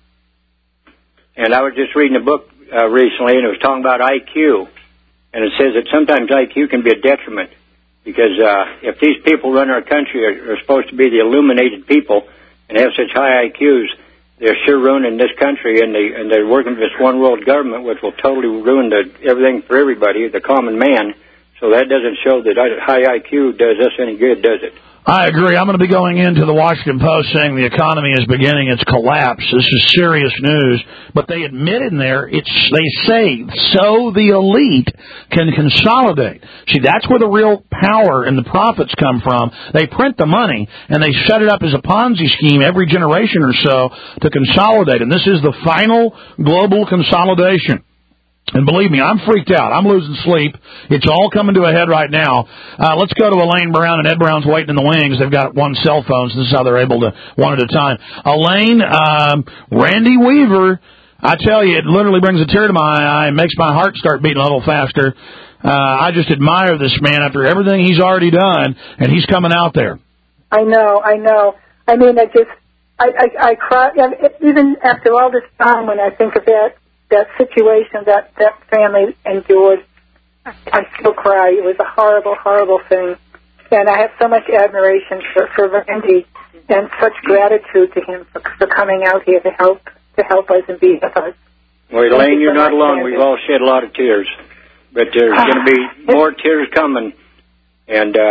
And I was just reading a book uh, recently, and it was talking about I Q. And it says that sometimes I Q can be a detriment, because uh, if these people run our country are, are supposed to be the illuminated people and have such high I Qs, they're sure ruining this country, and, they, and they're working for this one-world government, which will totally ruin the, everything for everybody, the common man. So that doesn't show that high I Q does us any good, does it? I agree. I'm going to be going into the Washington Post saying the economy is beginning its collapse. This is serious news. But they admit in there, it's, they say, so the elite can consolidate. See, that's where the real power and the profits come from. They print the money, and they set it up as a Ponzi scheme every generation or so to consolidate. And this is the final global consolidation. And believe me, I'm freaked out. I'm losing sleep. It's all coming to a head right now. Uh, let's go to Elaine Brown, and Ed Brown's waiting in the wings. They've got one cell phone, so this is how they're able to, one at a time. Elaine, um, Randy Weaver, I tell you, it literally brings a tear to my eye and makes my heart start beating a little faster. Uh, I just admire this man after everything he's already done, and he's coming out there. I know, I know. I mean, I just, I, I, I cry, even after all this time when I think of that, that situation that that family endured, I still cry. It was a horrible, horrible thing. And I have so much admiration for, for Randy and such gratitude to him for, for coming out here to help to help us and be with us. Well, Elaine, you're not alone. We've all shed a lot of tears. But there's going to be more tears coming. And uh,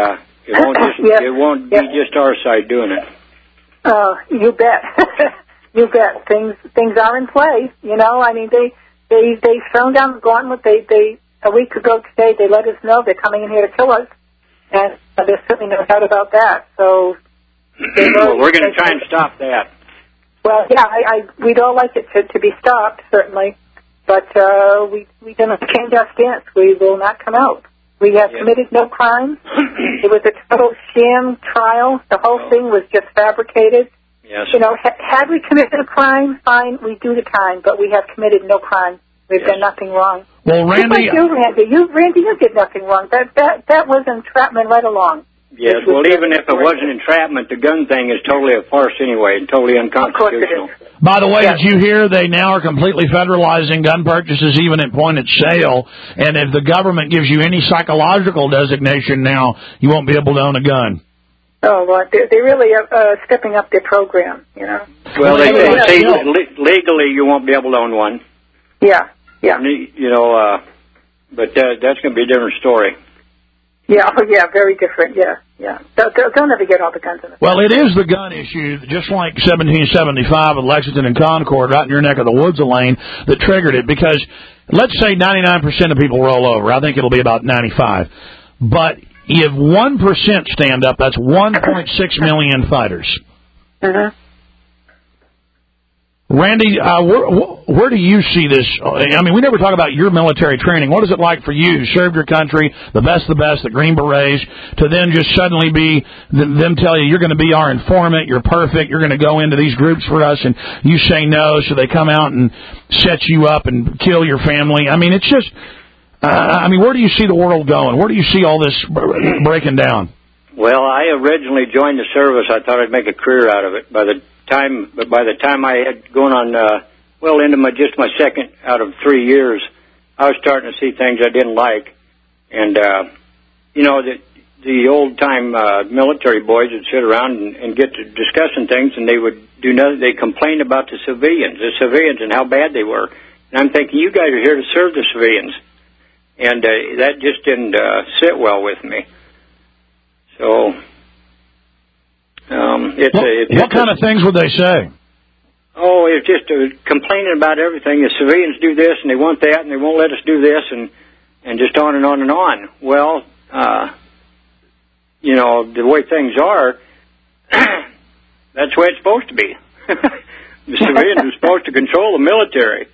It won't just, yeah. it won't be yeah. just our side doing it. Uh, you bet. You bet. Things things are in play. You know, I mean, they they they thrown down the gauntlet. They they a week ago today they let us know they're coming in here to kill us, and uh, there's certainly no doubt about that. So well, we're going to try and stop that. Well, yeah, I, I we'd all like it to to be stopped, certainly, but uh, we we don't change our stance. We will not come out. We have yeah. committed no crime. It was a total sham trial. The whole oh. thing was just fabricated. Yes. You know, ha- had we committed a crime, fine, we do the time, but we have committed no crime. We've yes. done nothing wrong. Well, Randy, Just like you, Randy, you, Randy, you did nothing wrong. That that that was entrapment right along. Yes. Well, even if it wasn't entrapment, the gun thing is totally a farce anyway, and totally unconstitutional. Of course it is. By the way, yes. did you hear they now are completely federalizing gun purchases even at point of sale? And if the government gives you any psychological designation now, you won't be able to own a gun. Oh, well, they they really are uh, stepping up their program, you know. Well, they, they yeah, say yeah. legally you won't be able to own one. Yeah, yeah. You know, uh, but uh, that's going to be a different story. Yeah, oh, yeah, very different, yeah, yeah. They'll, they'll, they'll never get all the guns in the Well, it is the gun issue, just like seventeen seventy-five with Lexington and Concord, right in your neck of the woods, Elaine, that triggered it. Because let's say ninety-nine percent of people roll over. I think it'll be about ninety-five. But if one percent stand up, that's one point six million fighters. Mm-hmm. Randy, uh, where, where do you see this? I mean, we never talk about your military training. What is it like for you? You served your country, the best of the best, the Green Berets, to then just suddenly be, them tell you you're going to be our informant, you're perfect, you're going to go into these groups for us, and you say no, so they come out and set you up and kill your family. I mean, it's just, uh, I mean, where do you see the world going? Where do you see all this breaking down? Well, I originally joined the service. I thought I'd make a career out of it. By the time, but by the time I had gone on, uh, well, into my just my second out of three years, I was starting to see things I didn't like, and uh, you know, the the old time uh, military boys would sit around and, and get to discussing things, and they would do nothing. They complained about the civilians, the civilians, and how bad they were. And I'm thinking, you guys are here to serve the civilians, and uh, that just didn't uh, sit well with me. So. Um, it's what a, it's what kind a, of things would they say? Oh, it's just uh, complaining about everything. The civilians do this, and they want that, and they won't let us do this, and and just on and on and on. Well, uh, you know, the way things are, that's the way it's supposed to be. The civilians are supposed to control the military.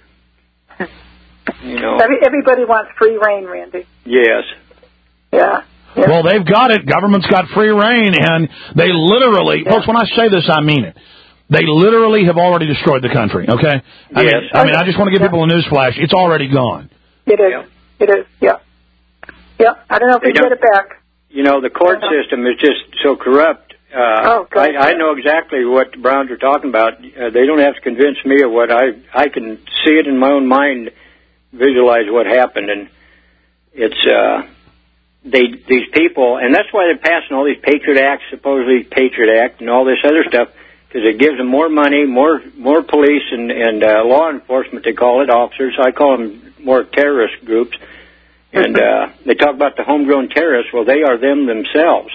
You know, Every, everybody wants free reign, Randy. Yes. Yeah. Yeah. Well, they've got it. Government's got free reign, and they literally, yeah. folks, when I say this, I mean it. They literally have already destroyed the country, okay? I yes. mean, I mean, I just want to give yeah. people a news flash. It's already gone. It is. Yeah. It is, yeah. Yeah, I don't know if we can get it back. You know, the court system is just so corrupt. Uh, oh, God. I, I know exactly what the Browns are talking about. Uh, they don't have to convince me of what I, I can see it in my own mind, visualize what happened, and it's, uh, They these people, and that's why they're passing all these Patriot Acts, supposedly Patriot Act, and all this other stuff, because it gives them more money, more more police and and uh, law enforcement. They call it officers. I call them more terrorist groups, and uh, they talk about the homegrown terrorists. Well, they are them themselves.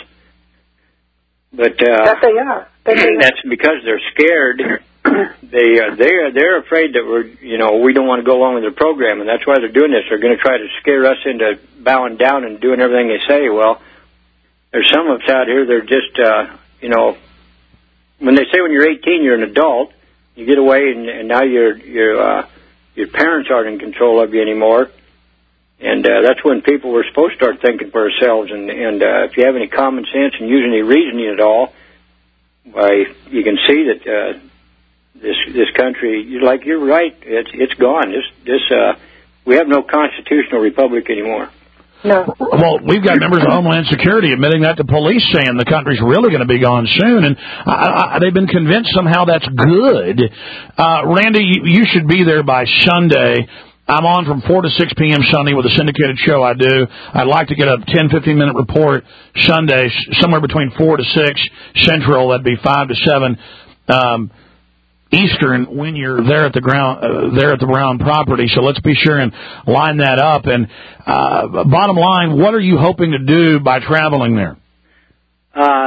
But uh, that they are. That they that's are. because they're scared. They uh, they are they're afraid that we're you know we don't want to go along with their program, and that's why they're doing this. They're going to try to scare us into bowing down and doing everything they say. Well, there's some of us out here. They're just uh, you know when they say when you're eighteen you're an adult, you get away, and, and now your your uh, your parents aren't in control of you anymore, and uh, that's when people were supposed to start thinking for ourselves. And and uh, if you have any common sense and use any reasoning at all, why you can see that. Uh, This this country, you're like you're right. It's it's gone. This this uh, we have no constitutional republic anymore. No. Well, we've got members of Homeland Security admitting that to police, saying the country's really going to be gone soon, and I, I, they've been convinced somehow that's good. Uh, Randy, you, you should be there by Sunday. I'm on from four to six p.m. Sunday with a syndicated show I do. I'd like to get a ten, fifteen-minute report Sunday, somewhere between four to six Central. That'd be five to seven um, Eastern when you're there at the ground, uh, there at the Brown property. So let's be sure and line that up. And uh, bottom line, what are you hoping to do by traveling there? Uh,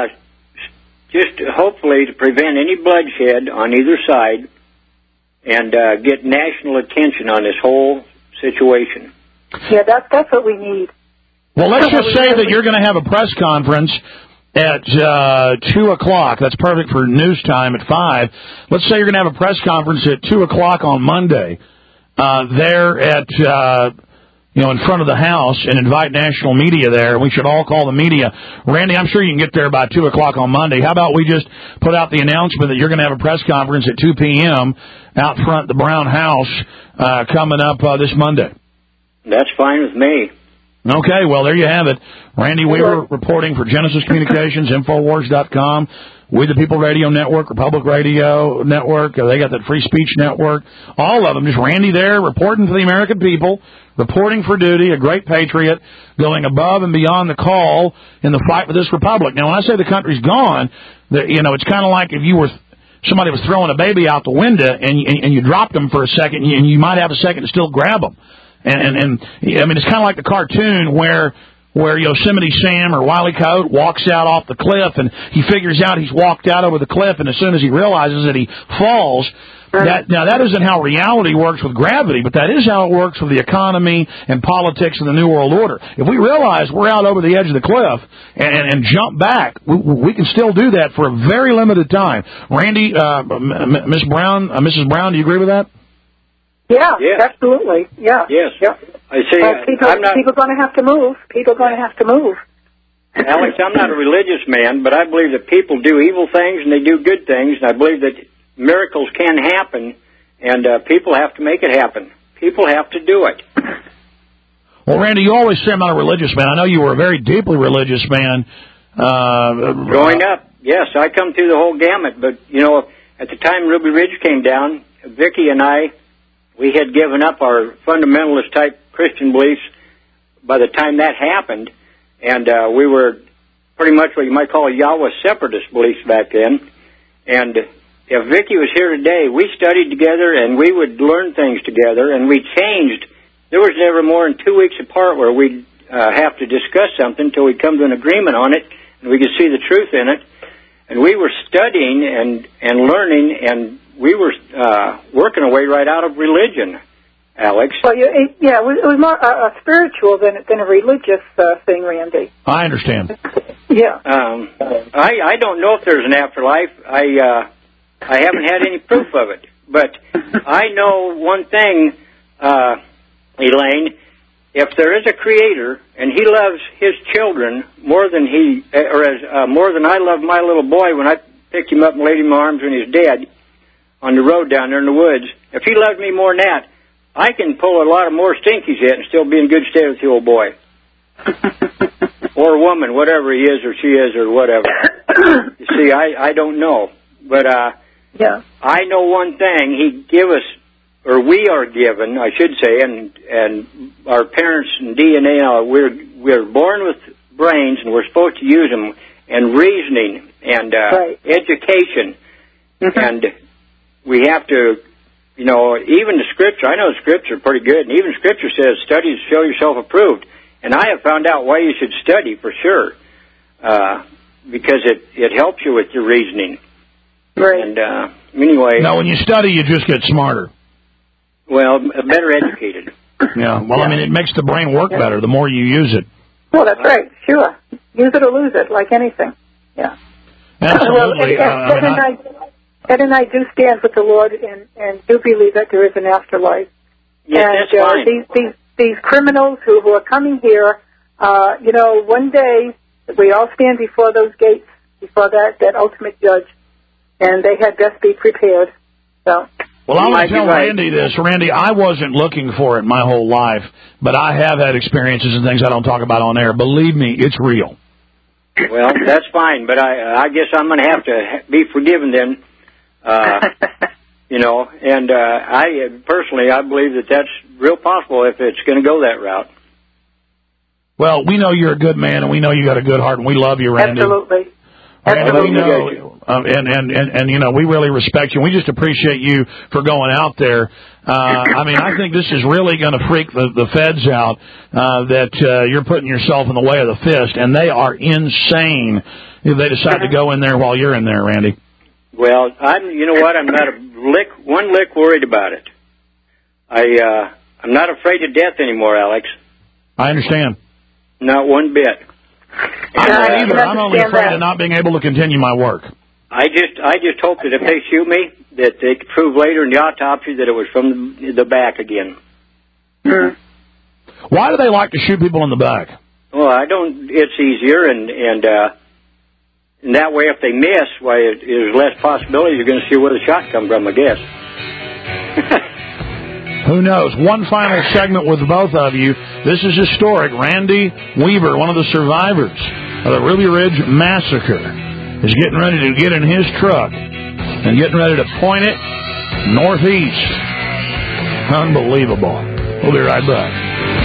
just hopefully to prevent any bloodshed on either side and uh, get national attention on this whole situation. Yeah, that's that's what we need. Well, let's just say that you're going to have a press conference at uh, two o'clock. That's perfect for news time at five. Let's say you're going to have a press conference at two o'clock on Monday uh, there at, uh, you know, in front of the House and invite national media there. We should all call the media. Randy, I'm sure you can get there by two o'clock on Monday. How about we just put out the announcement that you're going to have a press conference at two p.m. out front the Brown House uh, coming up uh, this Monday? That's fine with me. Okay, well, there you have it. Randy Weaver reporting for Genesis Communications, Infowars dot com, We the People Radio Network, Republic Radio Network. Uh, they got that Free Speech Network. All of them. Just Randy there reporting for the American people, reporting for duty, a great patriot, going above and beyond the call in the fight for this republic. Now, when I say the country's gone, the, you know, it's kind of like if you were somebody was throwing a baby out the window and, and, and you dropped them for a second, and you, and you might have a second to still grab them. And, and, and I mean, it's kind of like the cartoon where where Yosemite Sam or Wile E. Coyote walks out off the cliff, and he figures out he's walked out over the cliff, and as soon as he realizes that he falls, that now that isn't how reality works with gravity, but that is how it works with the economy and politics and the New World Order. If we realize we're out over the edge of the cliff and, and, and jump back, we, we can still do that for a very limited time. Randy, uh, Miss Brown, uh, Missus Brown, do you agree with that? Yeah, yes. Absolutely. Yeah. Yes. Yeah. I see. Uh, people, I'm not, people going to have to move. People going to have to move. Alex, I'm not a religious man, but I believe that people do evil things and they do good things, and I believe that miracles can happen, and uh, people have to make it happen. People have to do it. Well, Randy, you always say I'm not a religious man. I know you were a very deeply religious man. Uh, Growing up, yes, I come through the whole gamut, but, you know, at the time Ruby Ridge came down, Vicki and I, we had given up our fundamentalist-type Christian beliefs by the time that happened, and uh, we were pretty much what you might call a Yahweh separatist beliefs back then. And if Vicki was here today, we studied together, and we would learn things together, and we changed. There was never more than two weeks apart where we'd uh, have to discuss something until we'd come to an agreement on it, and we could see the truth in it. And we were studying and, and learning, and we were uh, working our way right out of religion, Alex. Well, you, it, yeah, it was, it was more uh, a spiritual than than a religious uh, thing, Randy. I understand. Yeah. Um, I I don't know if there's an afterlife. I uh, I haven't had any proof of it, but I know one thing, uh, Elaine. If there is a creator and he loves his children more than he, or as uh, more than I love my little boy when I picked him up and laid him in my arms when he was dead on the road down there in the woods, if he loved me more than that, I can pull a lot of more stinkies yet and still be in good state with the old boy. Or woman, whatever he is or she is or whatever. You see, I, I don't know. But uh, yeah. I know one thing. He give us, or we are given, I should say, and and our parents and D N A, uh, we're, we're born with brains and we're supposed to use them, and reasoning and uh, right. education. Mm-hmm. And we have to, you know, even the Scripture, I know the Scripture pretty good, and even Scripture says, study to show yourself approved. And I have found out why you should study for sure, uh, because it, it helps you with your reasoning. Right. And uh, anyway. Now, when you study, you just get smarter. Well, better educated. Yeah, well, yeah. I mean, it makes the brain work yeah. better the more you use it. Well, that's right, sure. Use it or lose it, like anything. Yeah. Absolutely. Well, and, and, uh, and I, I, Ed and I do stand with the Lord and, and do believe that there is an afterlife. Yes, and, that's uh, fine. These, these, these criminals who, who are coming here, uh, you know, one day we all stand before those gates, before that, that ultimate judge, and they had best be prepared. So. Well, I want to tell Randy this. Randy, I wasn't looking for it my whole life, but I have had experiences and things I don't talk about on air. Believe me, it's real. Well, that's fine, but I I guess I'm going to have to be forgiven then, uh, you know, and uh, I personally, I believe that that's real possible if it's going to go that route. Well, we know you're a good man, and we know you got a good heart, and we love you, Randy. Absolutely. And we know, um, and, and, and, and, you know, we really respect you. We just appreciate you for going out there. Uh, I mean, I think this is really going to freak the, the feds out, uh, that, uh, you're putting yourself in the way of the fist, and they are insane if they decide to go in there while you're in there, Randy? Well, I'm. You know what? I'm not a lick, one lick worried about it. I, uh, I'm not afraid of death anymore, Alex. I understand. Not one bit. I'm not either. I'm only afraid of not being able to continue my work. I just, I just hope that if they shoot me, that they can prove later in the autopsy that it was from the back again. Mm. Why do they like to shoot people in the back? Well, I don't. It's easier, and and uh, and that way, if they miss, why it, there's less possibility you're going to see where the shot come from. I guess. Who knows? One final segment with both of you. This is historic. Randy Weaver, one of the survivors of the Ruby Ridge Massacre, is getting ready to get in his truck and getting ready to point it northeast. Unbelievable. We'll be right back.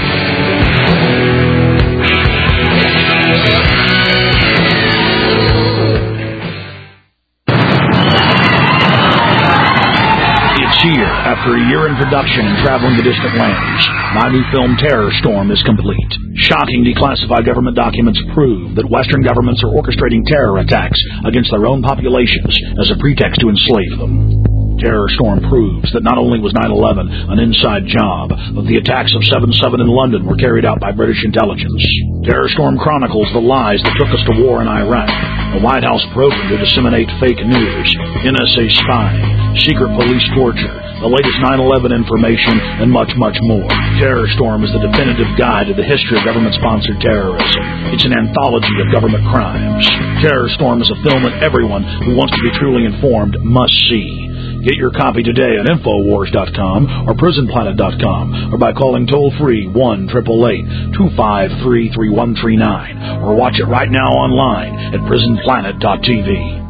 Here, after a year in production and traveling to distant lands, my new film Terror Storm is complete. Shocking declassified government documents prove that Western governments are orchestrating terror attacks against their own populations as a pretext to enslave them. Terror Storm proves that not only was nine eleven an inside job, but the attacks of seven seven in London were carried out by British intelligence. Terror Storm chronicles the lies that took us to war in Iraq, a White House program to disseminate fake news, N S A spying, secret police torture, the latest nine eleven information, and much, much more. Terror Storm is the definitive guide to the history of government-sponsored terrorism. It's an anthology of government crimes. Terror Storm is a film that everyone who wants to be truly informed must see. Get your copy today at Infowars dot com or Prison Planet dot com or by calling toll-free one eight eight eight, two five three, three one three nine or watch it right now online at Prison Planet dot T V.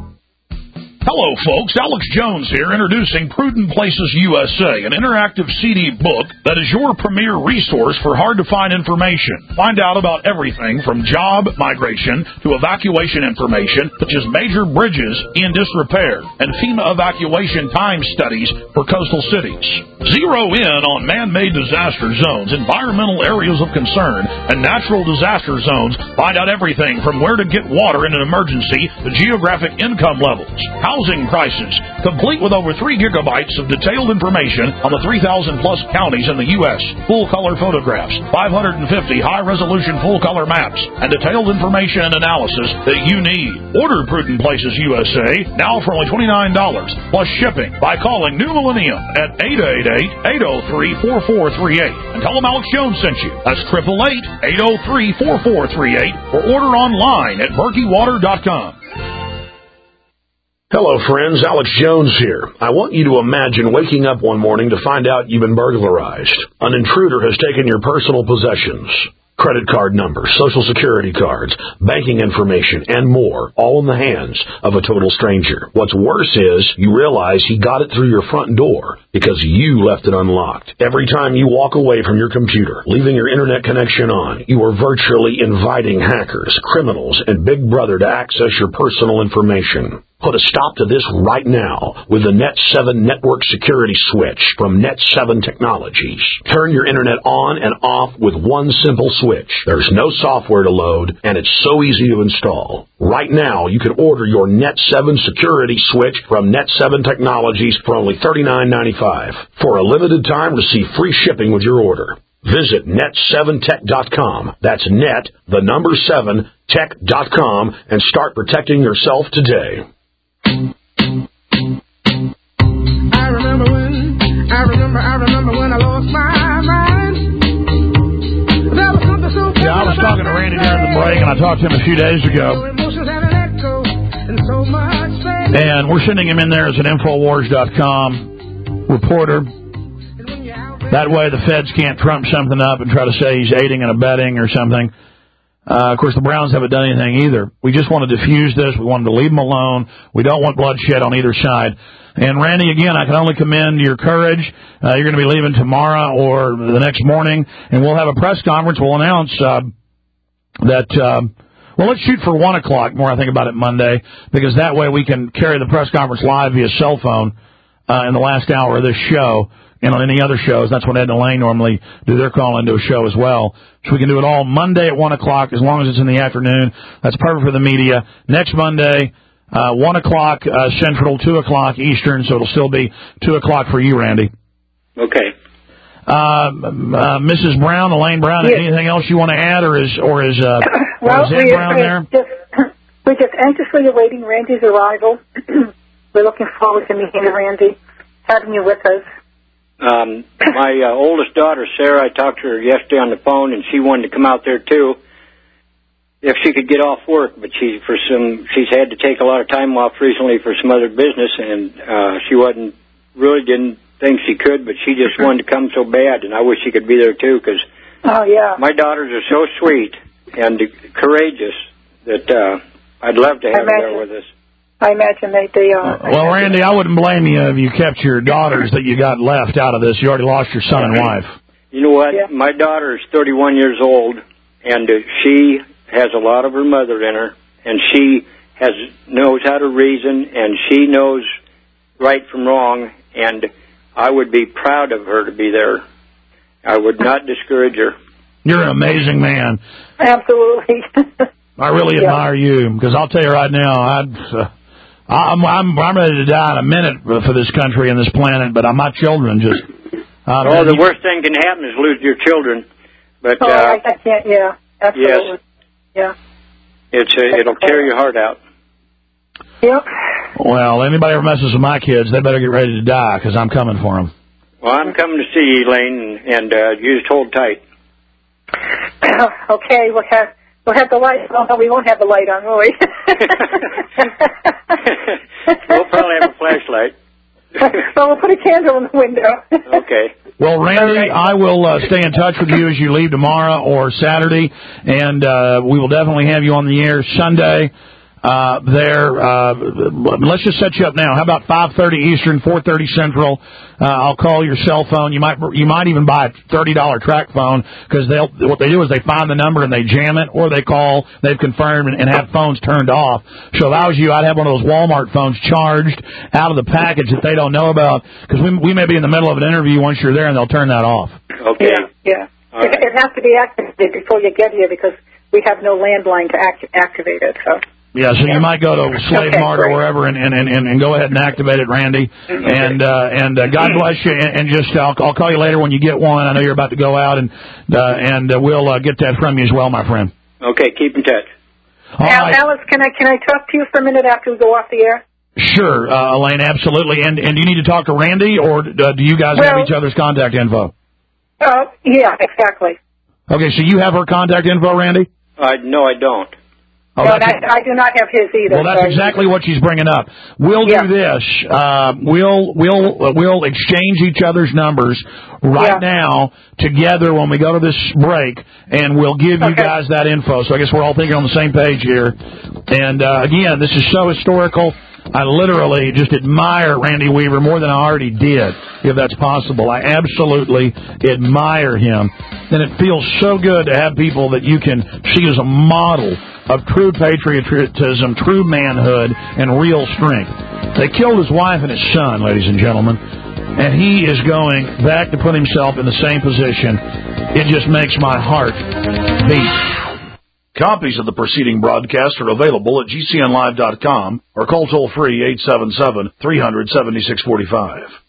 Hello, folks. Alex Jones here, introducing Prudent Places U S A, an interactive C D book that is your premier resource for hard-to-find information. Find out about everything from job migration to evacuation information, such as major bridges in disrepair and FEMA evacuation time studies for coastal cities. Zero in on man-made disaster zones, environmental areas of concern, and natural disaster zones. Find out everything from where to get water in an emergency to geographic income levels, housing prices, complete with over three gigabytes of detailed information on the three thousand plus counties in the U S, full-color photographs, five hundred fifty high-resolution full-color maps, and detailed information and analysis that you need. Order Prudent Places U S A now for only twenty-nine dollars plus shipping by calling New Millennium at eight eight eight, eight oh three, four four three eight and tell them Alex Jones sent you. That's eight eight eight, eight oh three, four four three eight or order online at berkey water dot com. Hello, friends. Alex Jones here. I want you to imagine waking up one morning to find out you've been burglarized. An intruder has taken your personal possessions. Credit card numbers, social security cards, banking information, and more, all in the hands of a total stranger. What's worse is you realize he got it through your front door because you left it unlocked. Every time you walk away from your computer, leaving your internet connection on, you are virtually inviting hackers, criminals, and Big Brother to access your personal information. Put a stop to this right now with the Net seven Network Security Switch from Net seven Technologies. Turn your internet on and off with one simple switch. There's no software to load, and it's so easy to install. Right now, you can order your Net seven Security Switch from Net seven Technologies for only thirty-nine ninety-five. For a limited time, receive free shipping with your order. Visit net seven tech dot com. That's net, the number seven, tech dot com, and start protecting yourself today. I remember when, I remember, I remember when I lost my mind. There was something so Yeah, I was talking to Randy during the break, and I talked to him a few days ago. And we're sending him in there as an Infowars dot com reporter. That way the feds can't trump something up and try to say he's aiding and abetting or something. Uh, of course, the Browns haven't done anything either. We just want to diffuse this. We wanted to leave them alone. We don't want bloodshed on either side. And, Randy, again, I can only commend your courage. Uh, you're going to be leaving tomorrow or the next morning, and we'll have a press conference. We'll announce uh, that, uh, well, let's shoot for one o'clock, more I think about it Monday, because that way we can carry the press conference live via cell phone. uh, in the last hour of this show. And on any other shows, that's when Ed and Elaine normally do their call into a show as well. So we can do it all Monday at one o'clock as long as it's in the afternoon. That's perfect for the media. Next Monday, uh, one o'clock uh, Central, two o'clock Eastern, so it'll still be two o'clock for you, Randy. Okay. Uh, uh, Missus Brown, Elaine Brown, Yes. anything else you want to add, or is, or is, uh, Well, or is Ed we, Brown there? we're, just, we're just anxiously awaiting Randy's arrival. We're looking forward to meeting Randy, having you with us. Um, my uh, oldest daughter, Sarah, I talked to her yesterday on the phone, and she wanted to come out there too, if she could get off work. But she, for some, she's had to take a lot of time off recently for some other business, and uh, she wasn't really didn't think she could, but she just wanted to come so bad, and I wish she could be there too, because oh yeah, my daughters are so sweet and courageous that uh, I'd love to have her there with us. I imagine they, they are. Well, Randy, I wouldn't blame you if you kept your daughters that you got left out of this. You already lost your son and wife. You know what? Yeah. My daughter is thirty-one years old, and uh, she has a lot of her mother in her, and she has knows how to reason, and she knows right from wrong, and I would be proud of her to be there. I would not discourage her. You're an amazing man. Absolutely. I really Yeah. admire you, because I'll tell you right now, I'd... Uh, I'm I'm I'm ready to die in a minute for this country and this planet, but my children just. Uh, oh, the worst thing can happen is lose your children. But oh, uh, I, I can't. Yeah, absolutely. Yes, yeah. it's uh, it'll tear your heart out. Yep. Well, anybody ever messes with my kids, they better get ready to die, because I'm coming for them. Well, I'm coming to see you, Elaine, and, and uh, you just hold tight. Okay, we'll have we'll have the light. Oh no, we won't have the light on, will we? We'll probably have a flashlight. Well, we'll put a candle in the window. Okay. Well, Randy, I will uh, stay in touch with you as you leave tomorrow or Saturday, and uh, we will definitely have you on the air Sunday. Uh, there, uh, let's just set you up now. How about five thirty Eastern, four thirty Central? Uh, I'll call your cell phone. You might, you might even buy a thirty dollar track phone, because they'll, what they do is they find the number and they jam it, or they call, they've confirmed, and, and have phones turned off. So if I was you, I'd have one of those Walmart phones charged out of the package that they don't know about, because we, we may be in the middle of an interview once you're there, and they'll turn that off. Okay. Yeah, yeah. It, Right. it has to be activated before you get here, because we have no landline to act, activate it. So. Yeah, so you might go to Slave Okay, Mart or great. wherever and, and, and, and go ahead and activate it, Randy. And uh, and uh, God bless you. And, and just I'll, I'll call you later when you get one. I know you're about to go out, and uh, and uh, we'll uh, get that from you as well, my friend. Okay, keep in touch. All Al, right. Alice, can I can I talk to you for a minute after we go off the air? Sure, uh, Elaine, absolutely. And and do you need to talk to Randy, or uh, do you guys have Well- each other's contact info? Uh, yeah, exactly. Okay, so you have her contact info, Randy? Uh, no, I don't. Oh, no, that's and I, I do not have his either. Well, that's so- exactly what she's bringing up. We'll Yeah. do this. Uh, we'll we'll uh, we'll exchange each other's numbers right Yeah. now together when we go to this break, and we'll give you Okay. guys that info. So I guess we're all thinking on the same page here. And uh, again, this is so historical. I literally just admire Randy Weaver more than I already did, if that's possible. I absolutely admire him. And it feels so good to have people that you can see as a model of true patriotism, true manhood, and real strength. They killed his wife and his son, ladies and gentlemen, and he is going back to put himself in the same position. It just makes my heart beat. Copies of the preceding broadcast are available at G C N live dot com or call toll-free eight seven seven, three hundred, seventy-six forty-five.